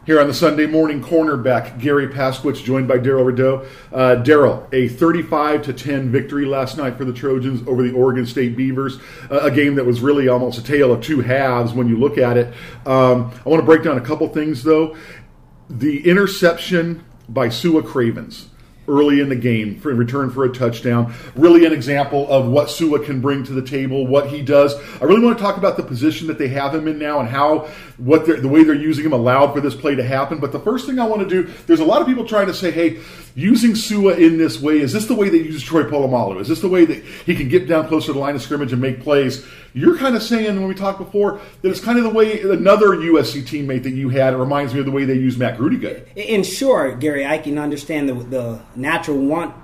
Here on the Sunday morning cornerback, Gary Pasquich, joined by Darrell Rideau. Darrell, a 35-10 victory last night for the Trojans over the Oregon State Beavers, a game that was really almost a tale of two halves when you look at it. I want to break down a couple things, though. The interception by Sua Cravens early in the game in return for a touchdown. Really an example of what Sua can bring to the table, what he does. I really want to talk about the position that they have him in now and how the way they're using him allowed for this play to happen. But the first thing I want to do, there's a lot of people trying to say, hey, using Sua in this way, is this the way they use Troy Polamalu? Is this the way that he can get down closer to the line of scrimmage and make plays? You're kind of saying, when we talked before, that it's kind of the way another USC teammate that you had. It reminds me of the way they use Matt Grudiga. And sure, Gary, I can understand the natural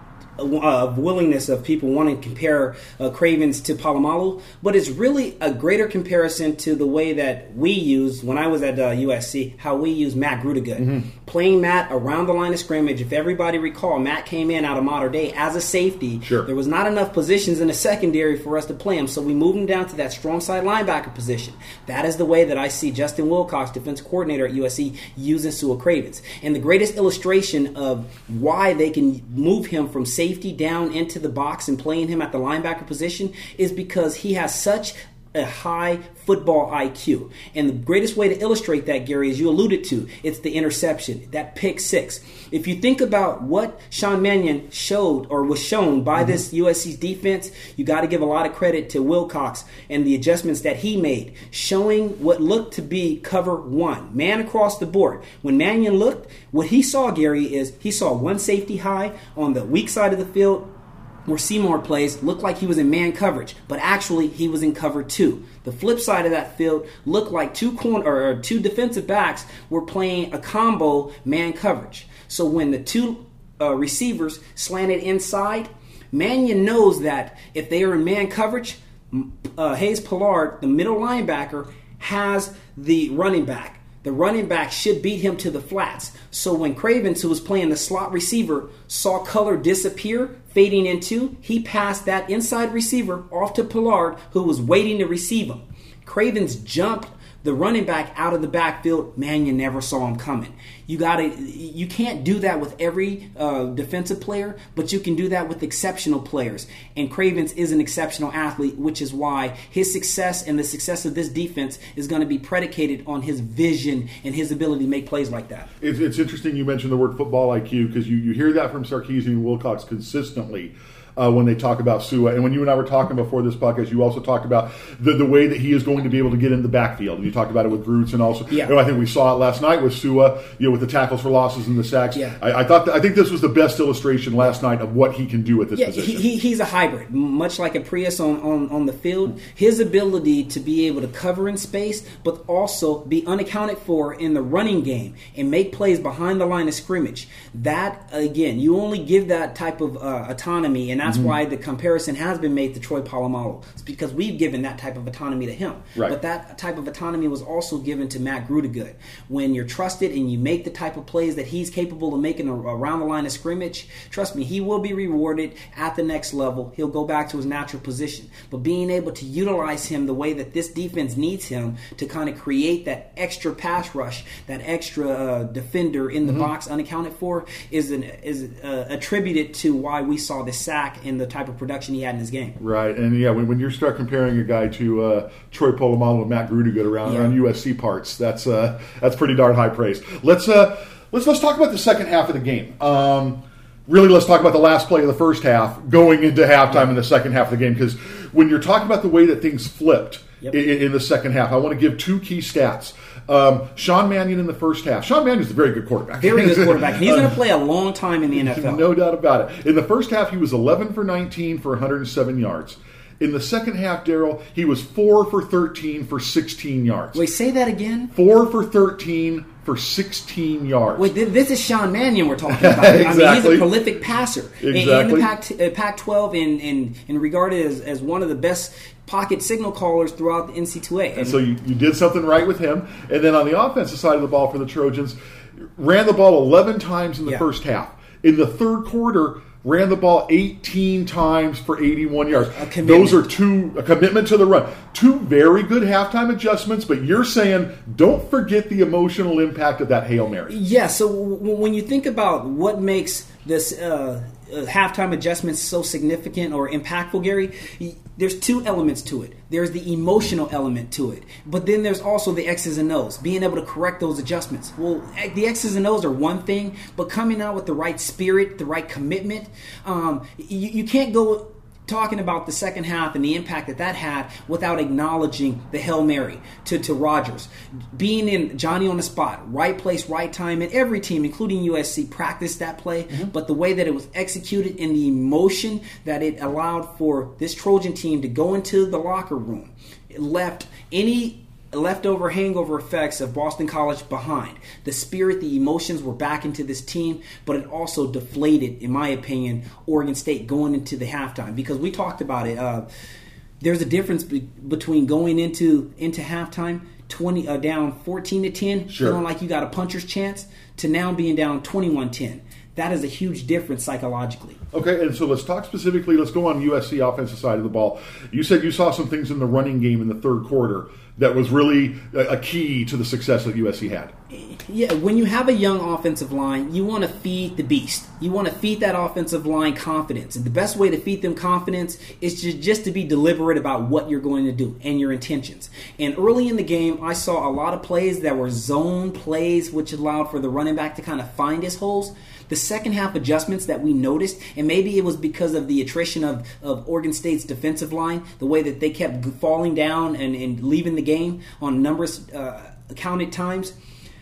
willingness of people wanting to compare Cravens to Polamalu, but it's really a greater comparison to the way that we used, when I was at USC, how we used Matt Grudiga. Mm-hmm. Playing Matt around the line of scrimmage. If everybody recall, Matt came in out of Mater Dei as a safety. Sure. There was not enough positions in the secondary for us to play him, so we moved him down to that strong side linebacker position. That is the way that I see Justin Wilcox, defense coordinator at USC, using Sua Cravens. And the greatest illustration of why they can move him from safety down into the box and playing him at the linebacker position is because he has such a high football IQ. And the greatest way to illustrate that, Gary, as you alluded to, it's the interception, that pick six. If you think about what Sean Mannion showed or was shown by this USC's defense, you got to give a lot of credit to Wilcox and the adjustments that he made, showing what looked to be cover one, man across the board. When Mannion looked, what he saw, Gary, is he saw one safety high on the weak side of the field, where Seymour plays, looked like he was in man coverage, but actually he was in cover two. The flip side of that field looked like two defensive backs were playing a combo man coverage. So when the two receivers slanted inside, Mannion knows that if they are in man coverage, Hayes Pollard, the middle linebacker, has the running back. The running back should beat him to the flats. So when Cravens, who was playing the slot receiver, saw color disappear, fading into, he passed that inside receiver off to Pollard, who was waiting to receive him. Cravens jumped the running back out of the backfield. Man, you never saw him coming. You can't do that with every defensive player, but you can do that with exceptional players. And Cravens is an exceptional athlete, which is why his success and the success of this defense is going to be predicated on his vision and his ability to make plays like that. It's interesting you mentioned the word football IQ, because you hear that from Sarkisian and Wilcox consistently. When they talk about Sua. And when you and I were talking before this podcast, you also talked about the way that he is going to be able to get in the backfield. And you talked about it with Groots and also, I think we saw it last night with Sua, with the tackles for losses and the sacks. Yeah. I think this was the best illustration last night of what he can do at this position. He's a hybrid, much like a Prius on the field. His ability to be able to cover in space, but also be unaccounted for in the running game and make plays behind the line of scrimmage. That, again, you only give that type of autonomy, and that's why the comparison has been made to Troy Polamalu. It's because we've given that type of autonomy to him. Right. But that type of autonomy was also given to Matt Grudiga. When you're trusted and you make the type of plays that he's capable of making around the line of scrimmage, trust me, he will be rewarded at the next level. He'll go back to his natural position. But being able to utilize him the way that this defense needs him to kind of create that extra pass rush, that extra defender in the box unaccounted for, is attributed to why we saw the sack and the type of production he had in his game. Right, and when you start comparing a guy to Troy Polamalu and Matt Grudiga around USC parts, that's pretty darn high praise. Let's talk about the second half of the game. Really, let's talk about the last play of the first half going into halftime in the second half of the game, because when you're talking about the way that things flipped in the second half, I want to give two key stats. Sean Mannion in the first half. Sean Mannion is a very good quarterback. Very good quarterback. He's going to play a long time in the NFL. No doubt about it. In the first half, he was 11 for 19 for 107 yards. In the second half, Darrell, he was 4 for 13 for 16 yards. Wait, say that again? 4 for 13 for 16 yards. Wait, this is Sean Mannion we're talking about. Exactly. I mean, he's a prolific passer. Exactly. In the Pac-12 and regarded as one of the best pocket signal callers throughout the NC2A. And so you did something right with him. And then on the offensive side of the ball for the Trojans, ran the ball 11 times in the first half. In the third quarter, ran the ball 18 times for 81 yards. A commitment. Those are a commitment to the run. Two very good halftime adjustments, but you're saying don't forget the emotional impact of that Hail Mary. Yeah, so when you think about what makes this halftime adjustments so significant or impactful, Gary, there's two elements to it. There's the emotional element to it, but then there's also the X's and O's, being able to correct those adjustments. Well, the X's and O's are one thing, but coming out with the right spirit, the right commitment, you can't go talking about the second half and the impact that had without acknowledging the Hail Mary to Rodgers. Being in Johnny on the spot, right place, right time, and every team, including USC, practiced that play, but the way that it was executed and the emotion that it allowed for this Trojan team to go into the locker room, it left any leftover hangover effects of Boston College behind. The spirit, the emotions were back into this team, but it also deflated, in my opinion, Oregon State going into the halftime. Because we talked about it. There's a difference between going into halftime 20 down 14-10, sure, feeling like you got a puncher's chance, to now being down 21-10. That is a huge difference psychologically. Okay, and so let's talk specifically. Let's go on USC offensive side of the ball. You said you saw some things in the running game in the third quarter that was really a key to the success that USC had. Yeah, when you have a young offensive line, you want to feed the beast. You want to feed that offensive line confidence. And the best way to feed them confidence is just to be deliberate about what you're going to do and your intentions. And early in the game, I saw a lot of plays that were zone plays, which allowed for the running back to kind of find his holes. The second half adjustments that we noticed, and maybe it was because of the attrition of Oregon State's defensive line, the way that they kept falling down and leaving the game on numbers counted times,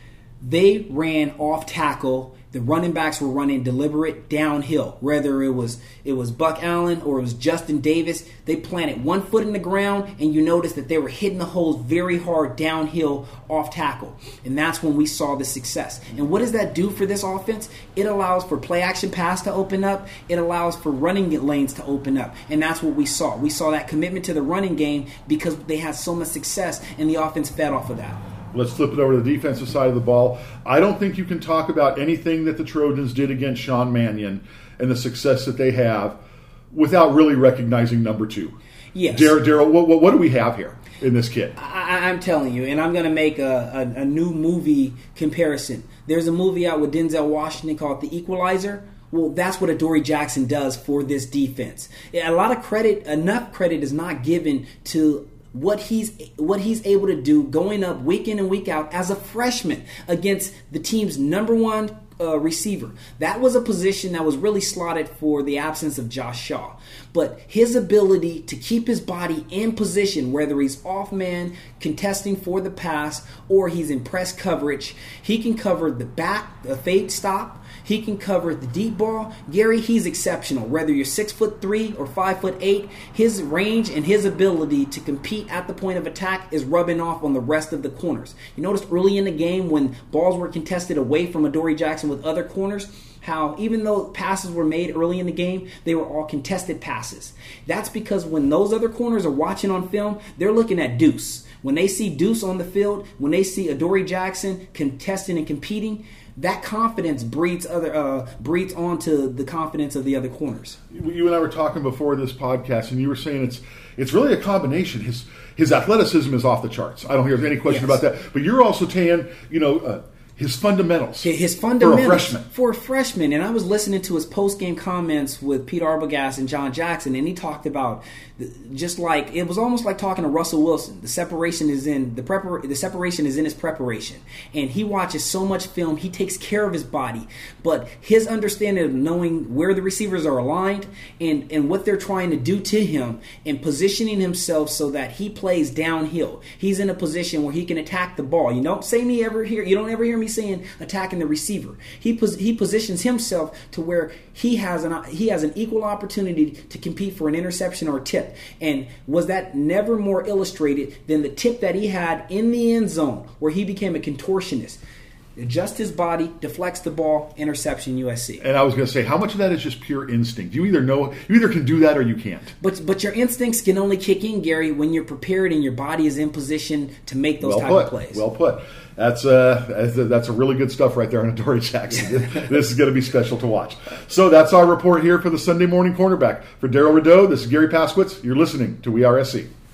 they ran off tackle. The running backs were running deliberate downhill. Whether it was Buck Allen or it was Justin Davis, they planted one foot in the ground, and you noticed that they were hitting the holes very hard downhill off tackle. And that's when we saw the success. And what does that do for this offense? It allows for play action pass to open up. It allows for running lanes to open up. And that's what we saw. We saw that commitment to the running game because they had so much success, and the offense fed off of that. Let's flip it over to the defensive side of the ball. I don't think you can talk about anything that the Trojans did against Sean Mannion and the success that they have without really recognizing number two. Yes. Daryl, what do we have here in this kid? I'm telling you, and I'm going to make a new movie comparison. There's a movie out with Denzel Washington called The Equalizer. Well, that's what Adoree Jackson does for this defense. Enough credit is not given to what he's able to do going up week in and week out as a freshman against the team's number one receiver. That was a position that was really slotted for the absence of Josh Shaw. But his ability to keep his body in position, whether he's off man, contesting for the pass, or he's in press coverage, he can cover the back, the fade stop. He can cover the deep ball. Gary, he's exceptional. Whether you're 6'3" or 5'8", his range and his ability to compete at the point of attack is rubbing off on the rest of the corners. You noticed early in the game when balls were contested away from Adoree Jackson with other corners, how even though passes were made early in the game, they were all contested passes. That's because when those other corners are watching on film, they're looking at Deuce. When they see Deuce on the field, when they see Adoree Jackson contesting and competing, that confidence breeds onto the confidence of the other corners. You and I were talking before this podcast, and you were saying it's really a combination. His athleticism is off the charts. I don't hear any question about that. But you're also saying, his fundamentals. For a freshman. And I was listening to his post-game comments with Pete Arbogast and John Jackson, and he talked about it was almost like talking to Russell Wilson. The separation is in his preparation. And he watches so much film, he takes care of his body. But his understanding of knowing where the receivers are aligned and what they're trying to do to him and positioning himself so that he plays downhill. He's in a position where he can attack the ball. You don't ever hear me saying attacking the receiver. He positions himself to where he has an equal opportunity to compete for an interception or a tip. And was that never more illustrated than the tip that he had in the end zone where he became a contortionist? adjusts his body, deflects the ball, interception, USC. And I was going to say, how much of that is just pure instinct? You either can do that or you can't. But your instincts can only kick in, Gary, when you're prepared and your body is in position to make those type of plays. Well put. That's a really good stuff right there on Adoree Jackson. This is going to be special to watch. So that's our report here for the Sunday Morning Cornerback. For Darrell Rideau, this is Gary Paskowitz. You're listening to We Are SC.